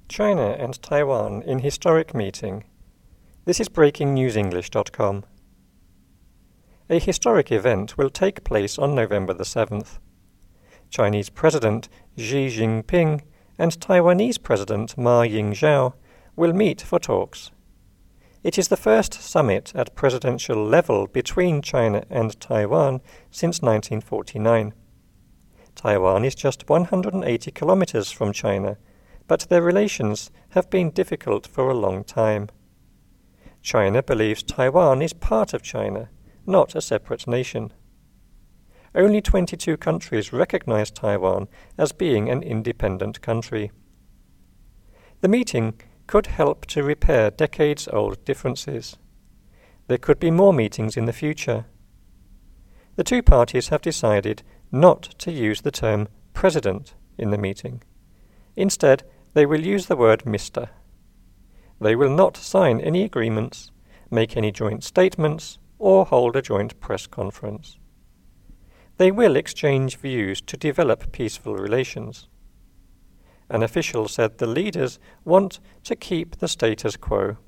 China and Taiwan in historic meeting. This is breakingnewsenglish.com. A historic event will take place on November the 7th. Chinese President Xi Jinping and Taiwanese President Ma Ying-jeou will meet for talks. It is the first summit at presidential level between China and Taiwan since 1949. Taiwan is just 180 kilometers from China, but their relations have been difficult for a long time. China believes Taiwan is part of China, not a separate nation. Only 22 countries recognize Taiwan as being an independent country. The meeting could help to repair decades-old differences. There could be more meetings in the future. The two parties have decided not to use the term president in the meeting. Instead, they will use the word Mr. They will not sign any agreements, make any joint statements, or hold a joint press conference. They will exchange views to develop peaceful relations. An official said the leaders want to keep the status quo.